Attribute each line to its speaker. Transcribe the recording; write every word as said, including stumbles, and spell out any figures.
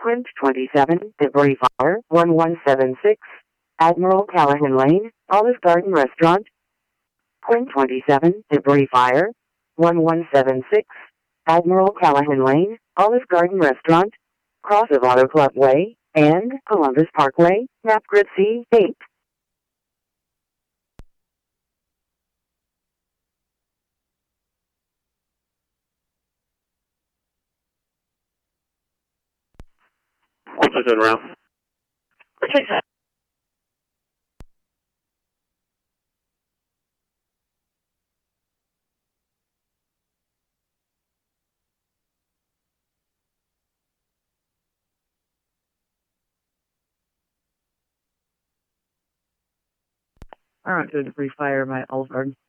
Speaker 1: Quint twenty-seven, Debris Fire, one one seven six, Admiral Callahan Lane, Olive Garden Restaurant. Quint twenty-seven, Debris Fire, one one seven six, Admiral Callahan Lane, Olive Garden Restaurant, Cross of Auto Club Way, and Columbus Parkway, Map Grid C eight.
Speaker 2: What's it doing, Ralph?
Speaker 3: Alright, good debris fire, my Olive Garden.